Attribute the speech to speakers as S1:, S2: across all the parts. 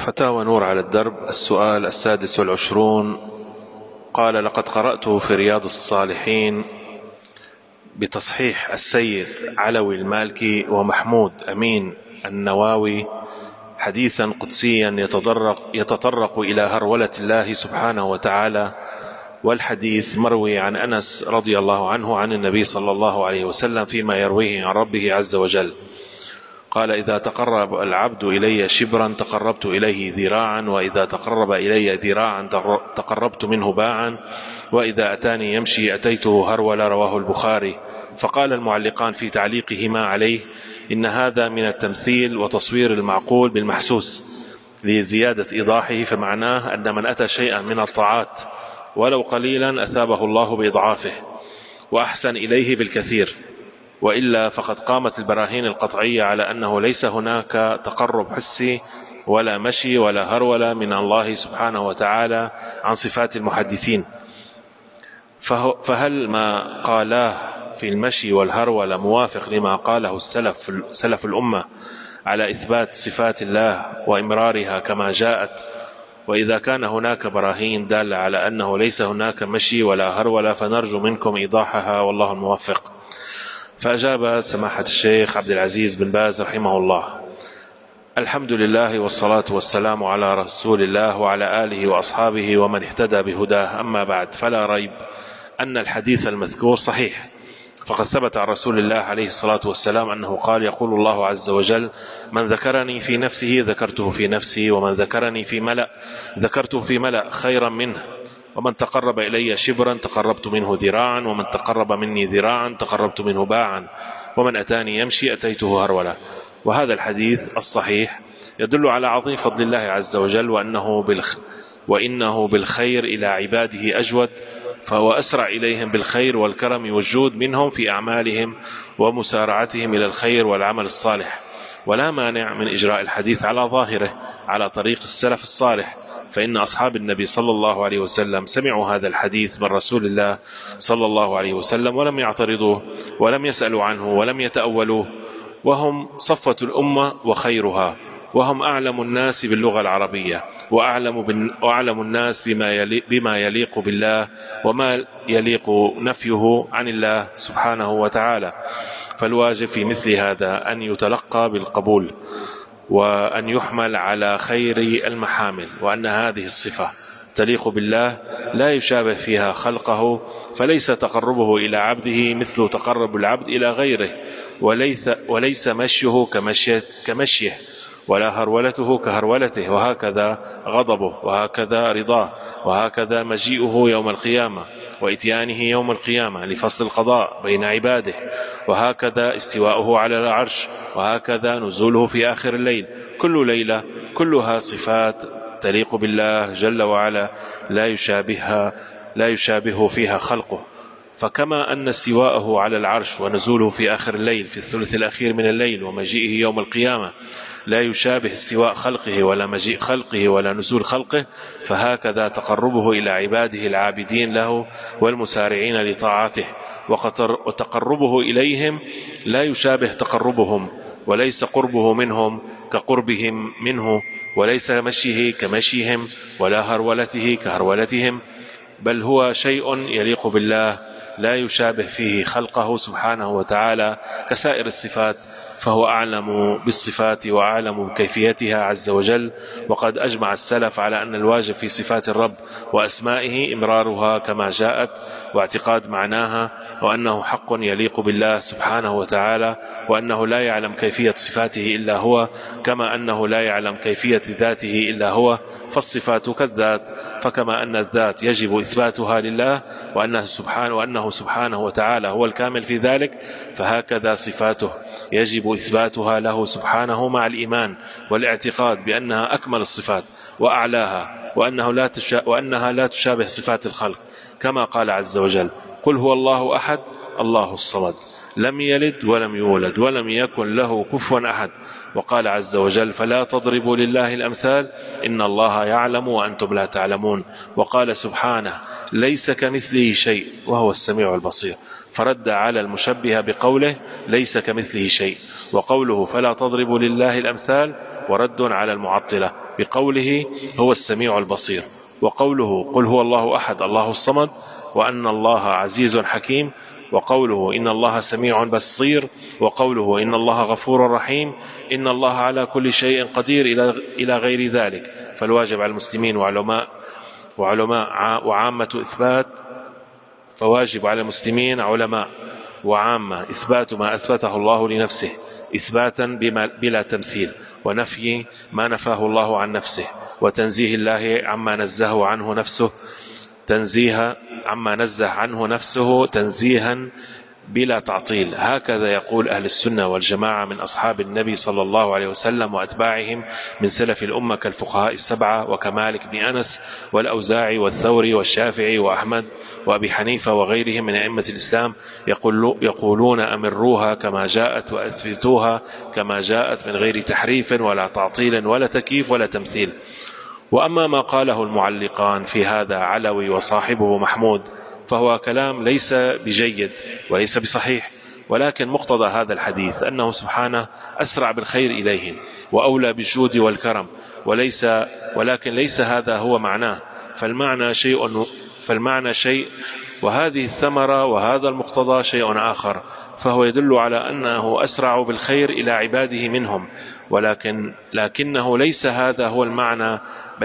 S1: فتاوى نور على الدرب. السؤال 26. قال: لقد قرأت في رياض الصالحين بتصحيح السيد علوي المالكي ومحمود أمين النواوي حديثا قدسيا يتطرق إلى هرولة الله سبحانه وتعالى، والحديث مروي عن أنس رضي الله عنه عن النبي صلى الله عليه وسلم فيما يرويه عن ربه عز وجل. قال: إذا تقرب العبد إلي شبرا تقربت إليه ذراعا، وإذا تقرب إلي ذراعا تقربت منه باعا، وإذا أتاني يمشي أتيته هرولا. رواه البخاري. فقال المعلقان في تعليقهما عليه: إن هذا من التمثيل وتصوير المعقول بالمحسوس لزيادة إيضاحه، فمعناه أن من أتى شيئا من الطاعات ولو قليلا أثابه الله بإضعافه وأحسن إليه بالكثير، وإلا فقد قامت البراهين القطعية على أنه ليس هناك تقرب حسي ولا مشي ولا هرولة من الله سبحانه وتعالى عن صفات المحدثين. فهل ما قالاه في المشي والهرولة موافق لما قاله سلف الأمة على إثبات صفات الله وإمرارها كما جاءت؟ وإذا كان هناك براهين دالة على أنه ليس هناك مشي ولا هرولة فنرجو منكم إيضاحها، والله الموفق. فأجاب سماحة الشيخ عبد العزيز بن باز رحمه الله: الحمد لله والصلاة والسلام على رسول الله وعلى آله وأصحابه ومن اهتدى بهداه، أما بعد، فلا ريب أن الحديث المذكور صحيح، فقد ثبت عن رسول الله عليه الصلاة والسلام أنه قال: يقول الله عز وجل: من ذكرني في نفسه ذكرته في نفسي، ومن ذكرني في ملأ ذكرته في ملأ خيرا منه، ومن تقرب إلي شبرا تقربت منه ذراعا، ومن تقرب مني ذراعا تقربت منه باعا، ومن أتاني يمشي أتيته هرولا. وهذا الحديث الصحيح يدل على عظيم فضل الله عز وجل، وإنه بالخير إلى عباده أجود، فهو أسرع إليهم بالخير والكرم والجود منهم في أعمالهم ومسارعتهم إلى الخير والعمل الصالح. ولا مانع من إجراء الحديث على ظاهره على طريق السلف الصالح، فإن أصحاب النبي صلى الله عليه وسلم سمعوا هذا الحديث من رسول الله صلى الله عليه وسلم ولم يعترضوا ولم يسألوا عنه ولم يتأولوه، وهم صفوة الأمة وخيرها، وهم أعلم الناس باللغة العربية، وأعلم الناس بما يليق بالله وما يليق نفيه عن الله سبحانه وتعالى. فالواجب في مثل هذا أن يتلقى بالقبول، وأن يحمل على خير المحامل، وأن هذه الصفة تليق بالله لا يشابه فيها خلقه، فليس تقربه إلى عبده مثل تقرب العبد إلى غيره، وليس مشيه كمشيه، ولا هرولته كهرولته، وهكذا غضبه، وهكذا رضاه، وهكذا مجيئه يوم القيامة وإتيانه يوم القيامة لفصل القضاء بين عباده، وهكذا استواؤه على العرش، وهكذا نزوله في آخر الليل. كل ليلة كلها صفات تليق بالله جل وعلا لا يشابه فيها خلقه. فكما أن استواءه على العرش ونزوله في آخر الليل في الثلث الأخير من الليل ومجيئه يوم القيامة لا يشابه استواء خلقه ولا مجيء خلقه ولا نزول خلقه، فهكذا تقربه إلى عباده العابدين له والمسارعين لطاعته، وتقربه إليهم لا يشابه تقربهم، وليس قربه منهم كقربهم منه، وليس مشيه كمشيهم، ولا هرولته كهرولتهم، بل هو شيء يليق بالله لا يشابه فيه خلقه سبحانه وتعالى كسائر الصفات، فهو أعلم بالصفات وأعلم بكيفيتها عز وجل. وقد أجمع السلف على أن الواجب في صفات الرب وأسمائه إمرارها كما جاءت واعتقاد معناها، وأنه حق يليق بالله سبحانه وتعالى، وأنه لا يعلم كيفية صفاته إلا هو، كما أنه لا يعلم كيفية ذاته إلا هو. فالصفات كالذات، فكما أن الذات يجب إثباتها لله وأنه سبحانه وتعالى هو الكامل في ذلك، فهكذا صفاته يجب إثباتها له سبحانه مع الإيمان والاعتقاد بأنها أكمل الصفات وأعلاها، وأنها لا تشابه صفات الخلق، كما قال عز وجل: قل هو الله أحد الله الصمد لم يلد ولم يولد ولم يكن له كفوا أحد. وقال عز وجل: فلا تضربوا لله الأمثال إن الله يعلم وأنتم لا تعلمون. وقال سبحانه: ليس كمثله شيء وهو السميع البصير، فرد على المشبه بقوله: ليس كمثله شيء. وقوله: فلا تضربوا لله الأمثال ورد على المعطلة بقوله هو السميع البصير، وقوله قل هو الله أحد الله الصمد، وأن الله عزيز حكيم، وقوله إن الله سميع بصير، وقوله إن الله غفور رحيم، إن الله على كل شيء قدير إلى غير ذلك. فالواجب على المسلمين فواجب على المسلمين علماء وعامة إثبات ما أثبته الله لنفسه إثباتا بلا تمثيل، ونفي ما نفاه الله عن نفسه، وتنزيه الله عما نزه عنه نفسه تنزيها بلا تعطيل. هكذا يقول أهل السنة والجماعة من أصحاب النبي صلى الله عليه وسلم وأتباعهم من سلف الأمة كالفقهاء السبعة وكمالك بن أنس والأوزاعي والثوري والشافعي وأحمد وأبي حنيفة وغيرهم من أئمة الإسلام، يقولون أمروها كما جاءت وأثبتوها كما جاءت من غير تحريف ولا تعطيل ولا تكييف ولا تمثيل. وأما ما قاله المعلقان في هذا علوي وصاحبه محمود فهو كلام ليس بجيد وليس بصحيح، ولكن مقتضى هذا الحديث أنه سبحانه أسرع بالخير إليهم وأولى بالجود والكرم، ولكن ليس هذا هو معناه، فالمعنى شيء وهذه الثمرة وهذا المقتضى شيء آخر، فهو يدل على أنه أسرع بالخير إلى عباده منهم، لكنه ليس هذا هو المعنى،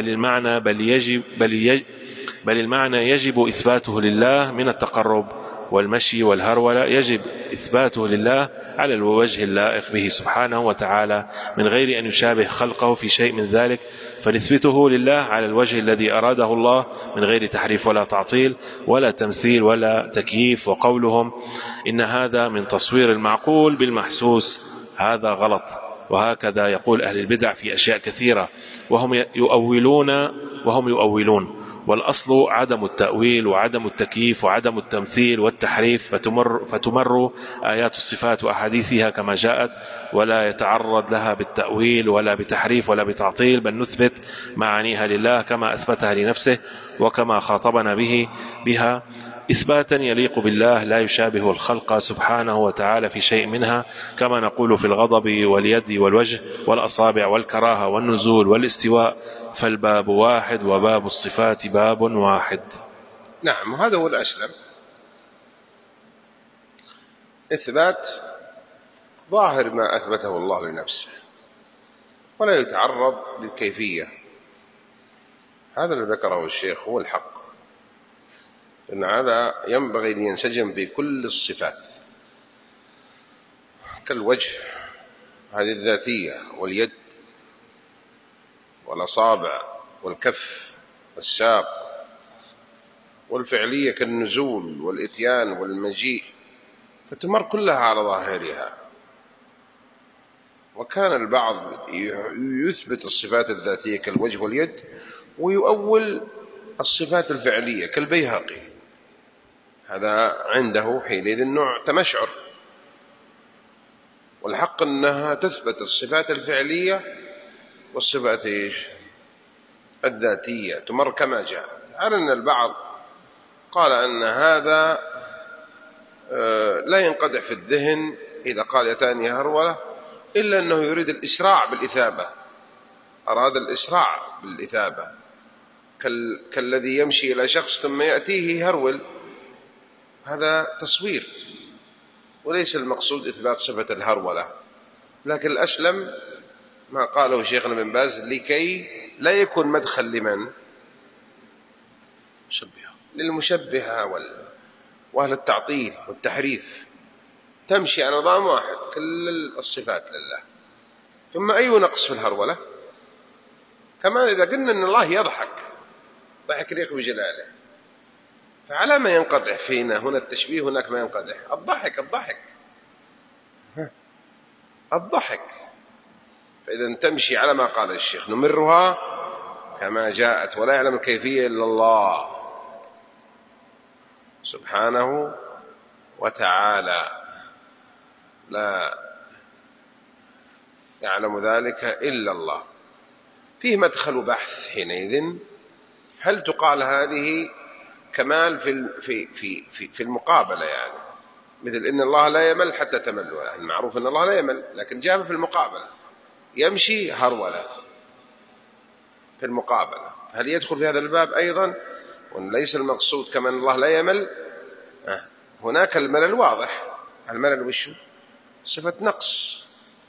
S1: بل المعنى يجب إثباته لله من التقرب والمشي والهرولة، يجب إثباته لله على الوجه اللائق به سبحانه وتعالى من غير أن يشابه خلقه في شيء من ذلك، فنثبته لله على الوجه الذي أراده الله من غير تحريف ولا تعطيل ولا تمثيل ولا تكييف. وقولهم إن هذا من تصوير المعقول بالمحسوس هذا غلط، وهكذا يقول أهل البدع في أشياء كثيرة وهم يؤولون، والأصل عدم التأويل وعدم التكييف وعدم التمثيل والتحريف، فتمر آيات الصفات وأحاديثها كما جاءت ولا يتعرض لها بالتأويل ولا بتحريف ولا بتعطيل، بل نثبت معانيها لله كما أثبتها لنفسه وكما خاطبنا بها إثباتا يليق بالله لا يشابه الخلق سبحانه وتعالى في شيء منها، كما نقول في الغضب واليد والوجه والأصابع والكراهة والنزول والاستواء، فالباب واحد وباب الصفات باب واحد.
S2: نعم، وهذا هو الأسلم، إثبات ظاهر ما أثبته الله لنفسه ولا يتعرض للكيفية. هذا الذي ذكره الشيخ هو الحق، إن هذا ينبغي أن ينسجم في كل الصفات، كالوجه هذه الذاتية، واليد والأصابع والكف والساق، والفعلية كالنزول والإتيان والمجيء، فتمر كلها على ظاهرها. وكان البعض يثبت الصفات الذاتية كالوجه واليد ويؤول الصفات الفعلية كالبيهقي، هذا عنده حينئذ نوع تمشعر، والحق أنها تثبت الصفات الفعلية والصفات الذاتية تمر كما جاء. على أن البعض قال أن هذا لا ينقدح في الذهن إذا قال يتاني هرولة، إلا أنه يريد الإسراع بالإثابة، أراد الإسراع بالإثابة، كالذي يمشي إلى شخص ثم يأتيه هرول، هذا تصوير وليس المقصود إثبات صفة الهرولة. لكن الأسلم ما قاله شيخنا بن باز لكي لا يكون مدخل لمن؟ للمشبهة وأهل التعطيل والتحريف، تمشي على نظام واحد كل الصفات لله، ثم أي نقص في الهرولة؟ كمان إذا قلنا أن الله يضحك ضحك ليق بجلاله، فعلى ما ينقضح فينا هنا التشبيه هناك ما ينقضح الضحك. فإذا تمشي على ما قال الشيخ نمرها كما جاءت، ولا يعلم الكيفية إلا الله سبحانه وتعالى، لا يعلم ذلك إلا الله. فيه مدخل بحث حينئذ، هل تقال هذه كمال في المقابلة، يعني مثل إن الله لا يمل حتى تملوا، المعروف أن الله لا يمل، لكن جاء في المقابلة يمشي هرولة في المقابلة. هل يدخل في هذا الباب أيضا؟ وليس المقصود كما أن الله لا يمل. هناك الملل واضح. الملل وشو؟ صفة نقص،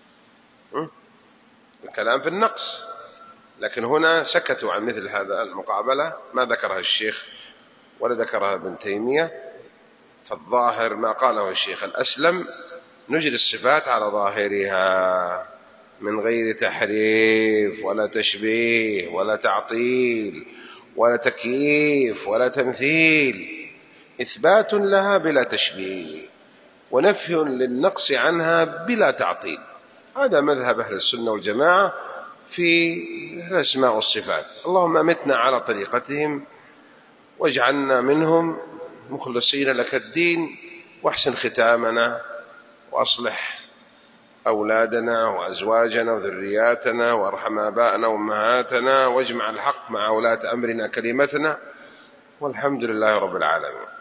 S2: الكلام في النقص. لكن هنا سكتوا عن مثل هذا المقابلة، ما ذكرها الشيخ ولا ذكرها ابن تيمية. فالظاهر ما قاله الشيخ الأسلم، نجري الصفات على ظاهرها من غير تحريف ولا تشبيه ولا تعطيل ولا تكييف ولا تمثيل، إثبات لها بلا تشبيه ونفي للنقص عنها بلا تعطيل. هذا مذهب أهل السنة والجماعة في الأسماء والصفات. اللهم أمتنا على طريقتهم واجعلنا منهم مخلصين لك الدين، واحسن ختامنا، وأصلح أولادنا وأزواجنا وذرياتنا، وارحم آباءنا وأمهاتنا، واجمع الحق مع ولاة أمرنا كلمتنا، والحمد لله رب العالمين.